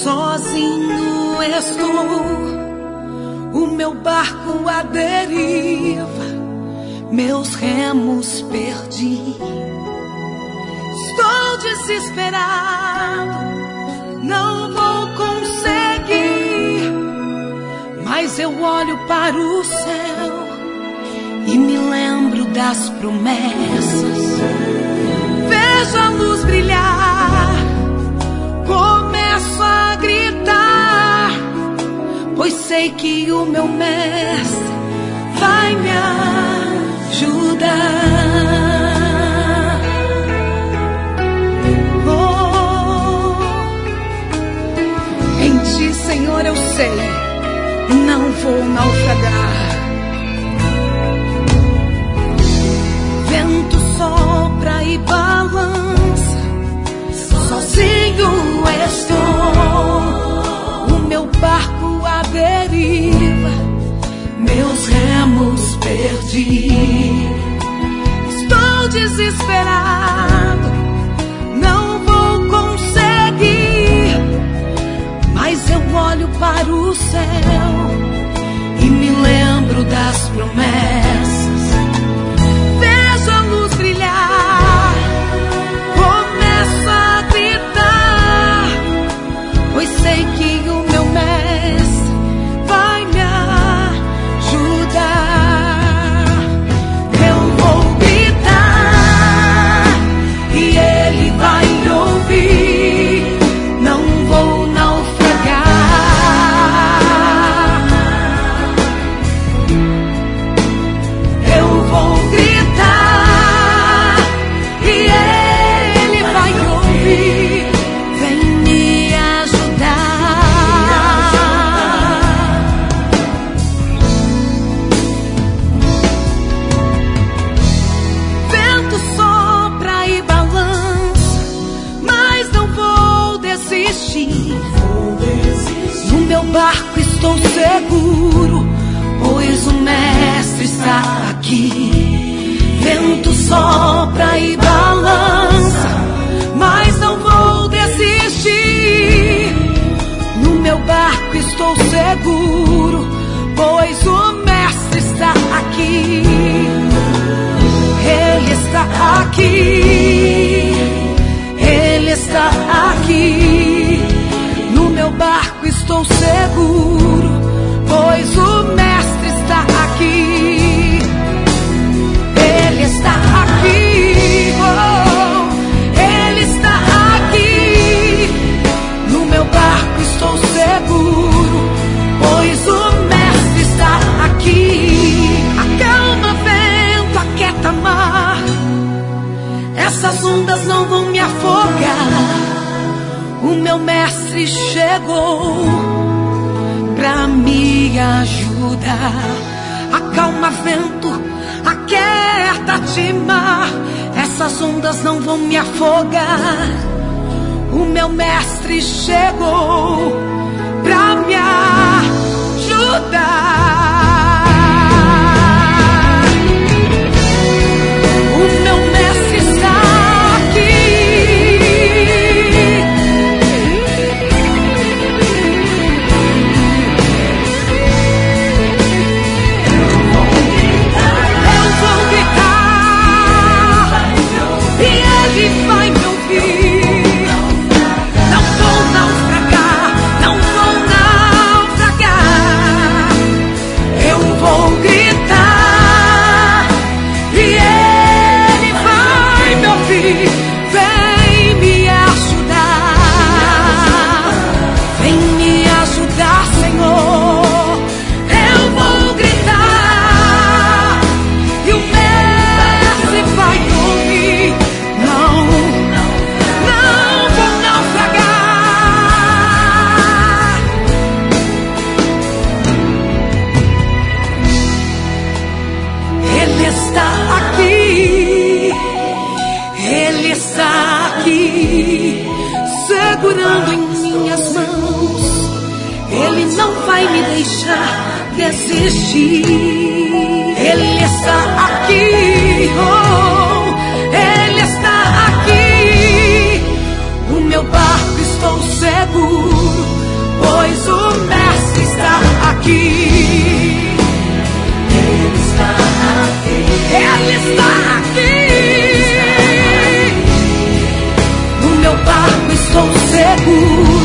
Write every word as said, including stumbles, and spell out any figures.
Sozinho estou, o meu barco à deriva, meus remos perdi. Estou desesperado, não vou conseguir, mas eu olho para o céu e me lembro das promessas. Vejo a luz brilhar, começo a gritar, pois sei que o meu mestre vai me ajudar. Oh, em ti, Senhor, eu sei, não vou naufragar. Vento sopra e balança, sozinho estou, o meu barco à deriva, meus remos perdi. Estou desesperado, não vou conseguir, mas eu olho para o céu e me lembro das promessas. Vejo a luz brilhar, começo a gritar, pois sei que o meu mestre vai me ajudar. Eu vou gritar e ele vai ouvir, não vou naufragar. Eu vou gritar e ele vai ouvir, vem me Vento sopra e balança, mas não vou desistir. No meu barco estou seguro, pois o mestre está aqui. Vento sopra e balança, mas não vou desistir. No meu barco estou seguro, pois o mestre está aqui. Ele está aqui, ele está aqui. No meu barco estou seguro, pois o mestre está aqui. Ele está aqui, oh, ele está aqui. No meu barco estou seguro, pois o mestre está aqui. Acalma vento, aquieta mar, essas ondas não vão me afogar. O meu mestre chegou pra me ajudar. Acalma vento, aquieta-te mar, essas ondas não vão me afogar. O meu mestre chegou pra me ajudar. O meu mestre está aqui. Eu vou gritar e ele vai me ouvir. Não vou naufragar, não vou naufragar. Eu vou gritar e ele vai me ouvir. Vem me ajudar, vem me ajudar, Senhor. Eu vou gritar e o mestre vai ouvir. Não, não vou naufragar. Ele está aqui, ele está aqui, segurando em minhas mãos. Ele não vai me deixar desistir. Ele está aqui, oh, ele está aqui. O meu barco está estou seguro, pois o Mestre está aqui. Ele está aqui. Ele está aqui. No meu barco estou seguro,